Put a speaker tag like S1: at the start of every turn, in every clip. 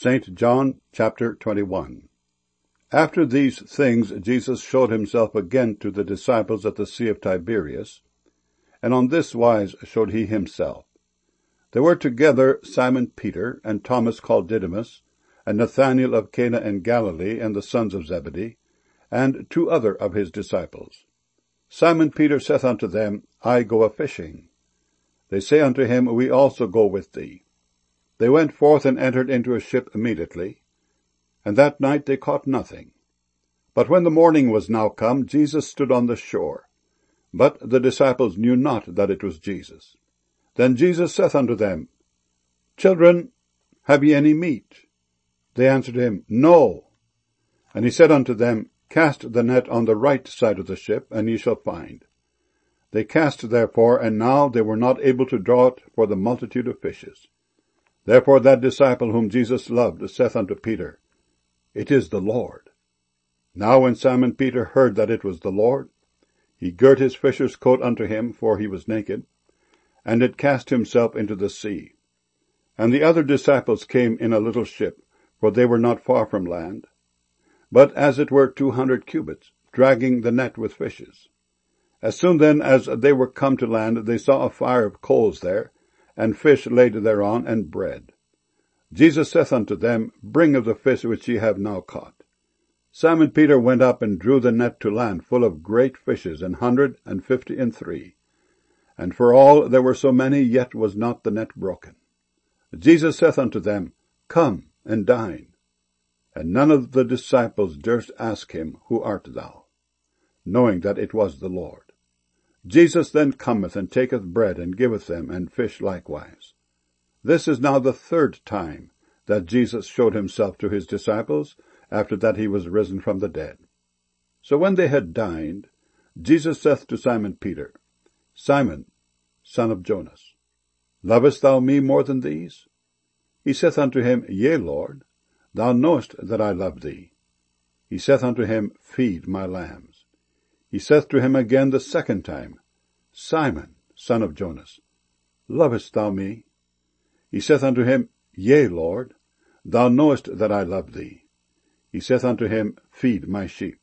S1: St. John chapter 21. After these things Jesus showed himself again to the disciples at the Sea of Tiberias, and on this wise showed he himself. There were together Simon Peter, and Thomas called Didymus, and Nathanael of Cana in Galilee, and the sons of Zebedee, and two other of his disciples. Simon Peter saith unto them, I go a-fishing. They say unto him, We also go with thee. They went forth and entered into a ship immediately, and that night they caught nothing. But when the morning was now come, Jesus stood on the shore. But the disciples knew not that it was Jesus. Then Jesus saith unto them, Children, have ye any meat? They answered him, No. And he said unto them, Cast the net on the right side of the ship, and ye shall find. They cast therefore, and now they were not able to draw it for the multitude of fishes. Therefore that disciple whom Jesus loved saith unto Peter, It is the Lord. Now when Simon Peter heard that it was the Lord, he girt his fisher's coat unto him, for he was naked, and did cast himself into the sea. And the other disciples came in a little ship, for they were not far from land, but as it were 200 cubits, dragging the net with fishes. As soon then as they were come to land, they saw a fire of coals there, and fish laid thereon, and bread. Jesus saith unto them, Bring of the fish which ye have now caught. Simon Peter went up and drew the net to land, full of great fishes, 153. And for all there were so many, yet was not the net broken. Jesus saith unto them, Come and dine. And none of the disciples durst ask him, Who art thou? Knowing that it was the Lord. Jesus then cometh and taketh bread and giveth them, and fish likewise. This is now the third time that Jesus showed himself to his disciples, after that he was risen from the dead. So when they had dined, Jesus saith to Simon Peter, Simon, son of Jonas, lovest thou me more than these? He saith unto him, Yea, Lord, thou knowest that I love thee. He saith unto him, Feed my lambs. He saith to him again the second time, Simon, son of Jonas, lovest thou me? He saith unto him, Yea, Lord, thou knowest that I love thee. He saith unto him, Feed my sheep.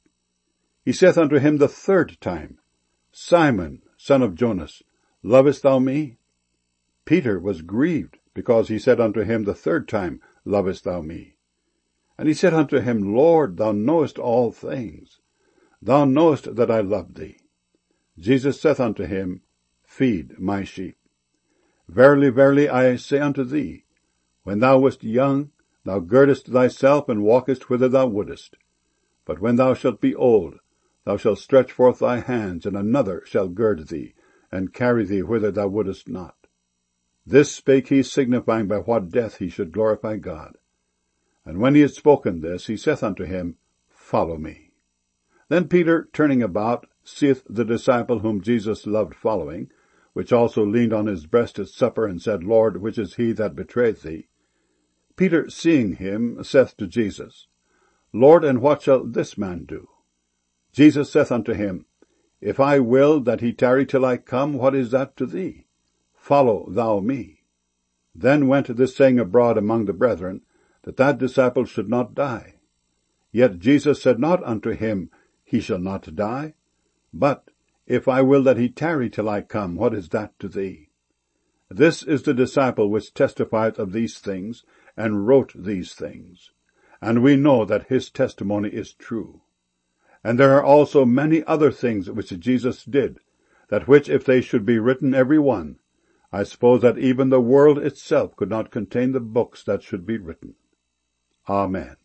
S1: He saith unto him the third time, Simon, son of Jonas, lovest thou me? Peter was grieved, because he said unto him the third time, Lovest thou me? And he said unto him, Lord, thou knowest all things. Thou knowest that I love thee. Jesus saith unto him, Feed my sheep. Verily, verily, I say unto thee, when thou wast young, thou girdest thyself and walkest whither thou wouldest. But when thou shalt be old, thou shalt stretch forth thy hands, and another shall gird thee, and carry thee whither thou wouldest not. This spake he, signifying by what death he should glorify God. And when he had spoken this, he saith unto him, Follow me. Then Peter, turning about, seeth the disciple whom Jesus loved following, which also leaned on his breast at supper, and said, Lord, which is he that betrayeth thee? Peter, seeing him, saith to Jesus, Lord, and what shall this man do? Jesus saith unto him, If I will that he tarry till I come, what is that to thee? Follow thou me. Then went this saying abroad among the brethren, that disciple should not die. Yet Jesus said not unto him, He shall not die. But, if I will that he tarry till I come, what is that to thee? This is the disciple which testifieth of these things, and wrote these things. And we know that his testimony is true. And there are also many other things which Jesus did, that which if they should be written every one, I suppose that even the world itself could not contain the books that should be written. Amen.